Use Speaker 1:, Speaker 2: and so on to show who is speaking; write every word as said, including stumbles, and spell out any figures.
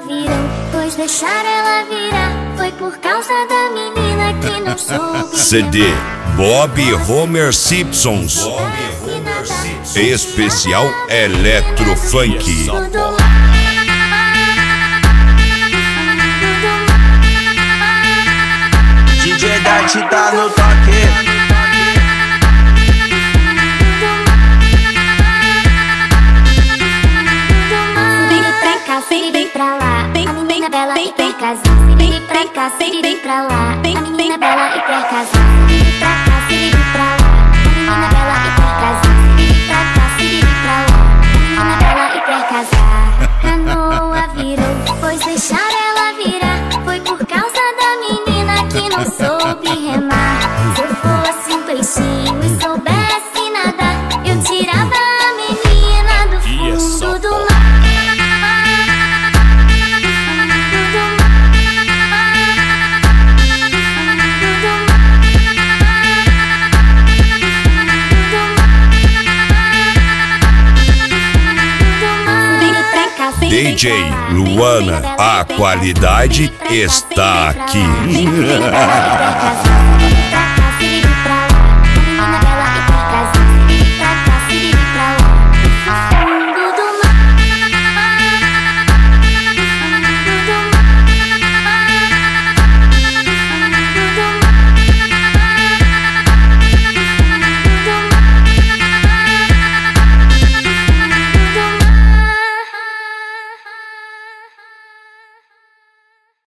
Speaker 1: virou, pois deixar ela virar foi por causa da menina que não soube.
Speaker 2: C D Bob Homer Simpsons, especial Electrofunk.
Speaker 3: D J Dart tá no toque.
Speaker 1: Vem pra lá, a menina bela e quer casar. Vem pra cá, vem pra lá, a menina bela e quer casar. Vem pra cá, vem pra lá, a menina bela e quer casar. Vem pra cá, vem pra lá, a menina bela e quer casar. Canoa virou, pois deixar ela virar foi por causa da menina que não soube remar. Se eu fosse um peixinho e soubesse nadar, eu tirava a menina do fundo do mar.
Speaker 2: D J Luana, a qualidade está aqui.